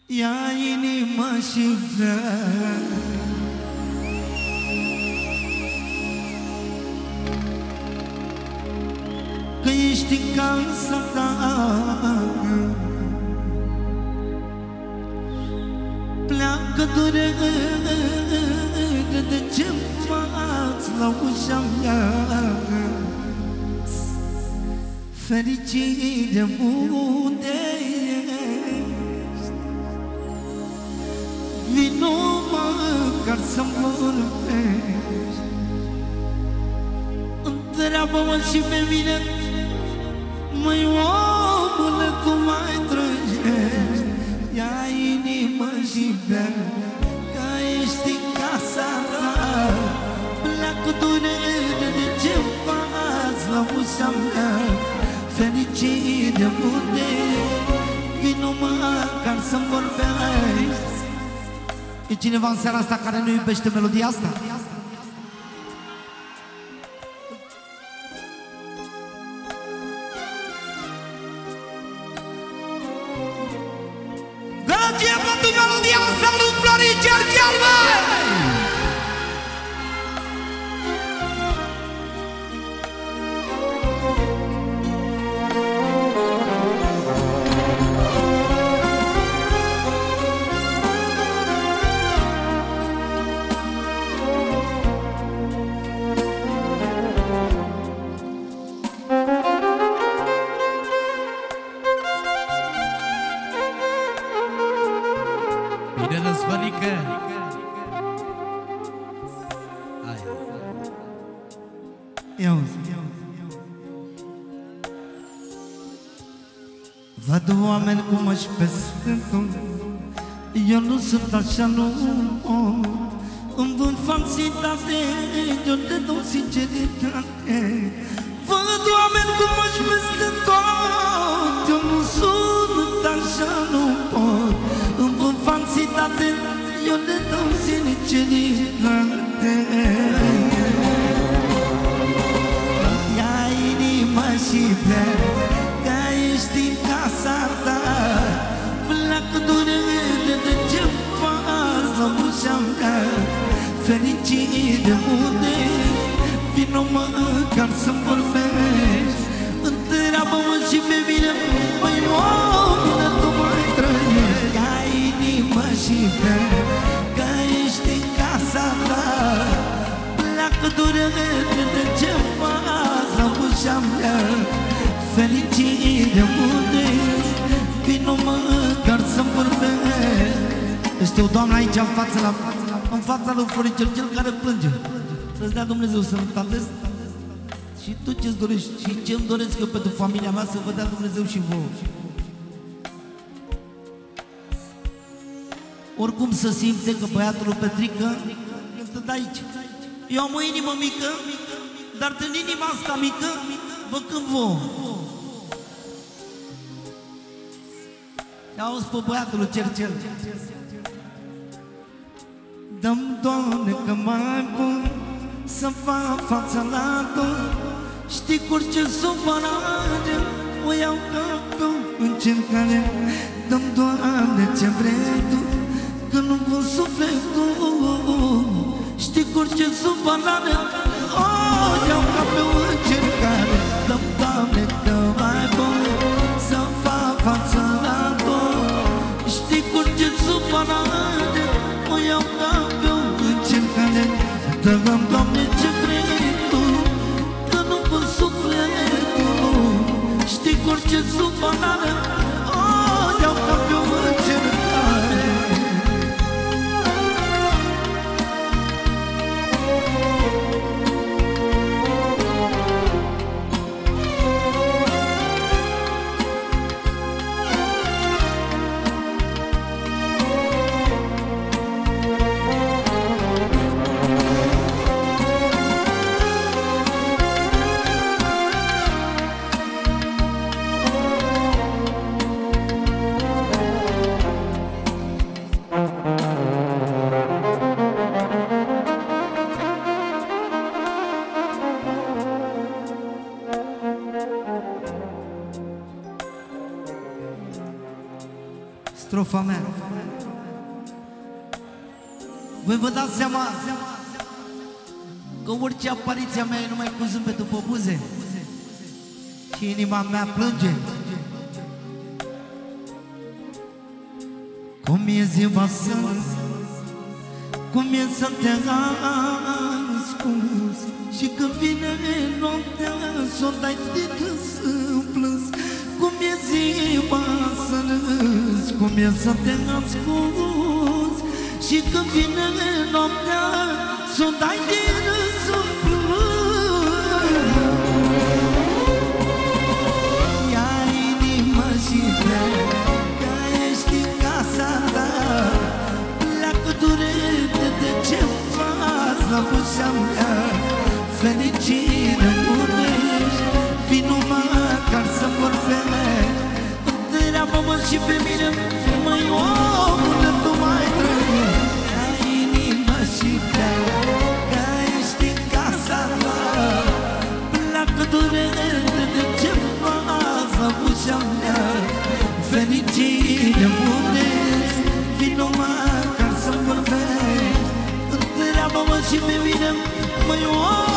Ia inima și vrea că ești în casa ta. Pleacă durere de ce m-ați la ușa mea. Fericire unde ești, vino măcar să-mi vorbești. Întreabă-mă și pe mine, măi omule, cum mai trăiești? Ia inimă și bea, că ești în casa ta. Pleacă durere de ce faci la ușa mea. Fericire unde vino măcar să-mi vorbești. E cineva în seara asta care nu iubește melodia asta? Gălăgie pentru melodia asta lui Florin Cercel, băi! Bine răzvănică! Ia uzi. Văd oameni cum își pescântul, eu nu sunt așa, nu pot. Îmi vând falsitate, eu te dau sinceritate. Văd oameni cum își pescântul, eu nu sunt așa, nu pot. Îmi vând falsitate, eu te dau sinceritate. Ia inima și bea, că ești în casa ta. Pleacă durere de ce faci la ușa mea. Fericire unde vino măcar să-mi vorbești. Întreabă-mă și pe mine, măi omule, tu mai trăiești. Ia inima și bea, că ești în casa ta. Pleacă durere de ce faci la ușa mea. Fericire unde vino măcar să-mi vorbești. Este o doamnă aici în fața lui Florin Cercel care plânge. Să-ți dea Dumnezeu sănătate. Și tu ce-ți dorești și ce-mi doresc eu pentru familia mea, să vă dea Dumnezeu și vouă. Oricum să simte că băiatul lui Petrică cântă de aici. Eu am o inimă mică, dar din inima asta mică vă cânt vouă. Auzi pe băiatul lui Cercel. Dă-mi, Doamne, că mai bun să fac fața la tot. Știi cu orice supărare o iau ca pe o încercare. Dă-mi, Doamne, ce vrei Tu, că nu pot sufletul. Știi cu orice supărare o iau ca pe o încercare. Dă-mi, Doamne, că mai bun să fac fața la tot. Știi cu orice supărare o iau ca pe o încercare. Dă-mi, Doamne, ce vrei Tu, că nu pot sufletul. Știi cu orice supărare o iau ca pe o încercare. strofa mea. Voi vă dați seama că orice apariția mea e numai cu zâmbetul pe buze și inima mea plânge. Cum e ziua astăzi, cum e să te ascunzi, și când vine noaptea s-o dai de să plânzi. Cum e ziua astăzi, cum e să te ascunzi, și când vine noaptea s-o dai de să plânzi. Ia inima și pleacă, ești în casa ta, pleacă durere de ce faci la ușa mea. Fericire bunești, vino măcar să vorbești, întreabă-mă și pe mine, măi omule, tu mai trăiești. Ia inima și pleacă, ești în casa ta, pleacă durere de ce faci la ușa mea. Fericire bunești, vino măcar să vorbești, întreabă-mă și pe mine, măi omule,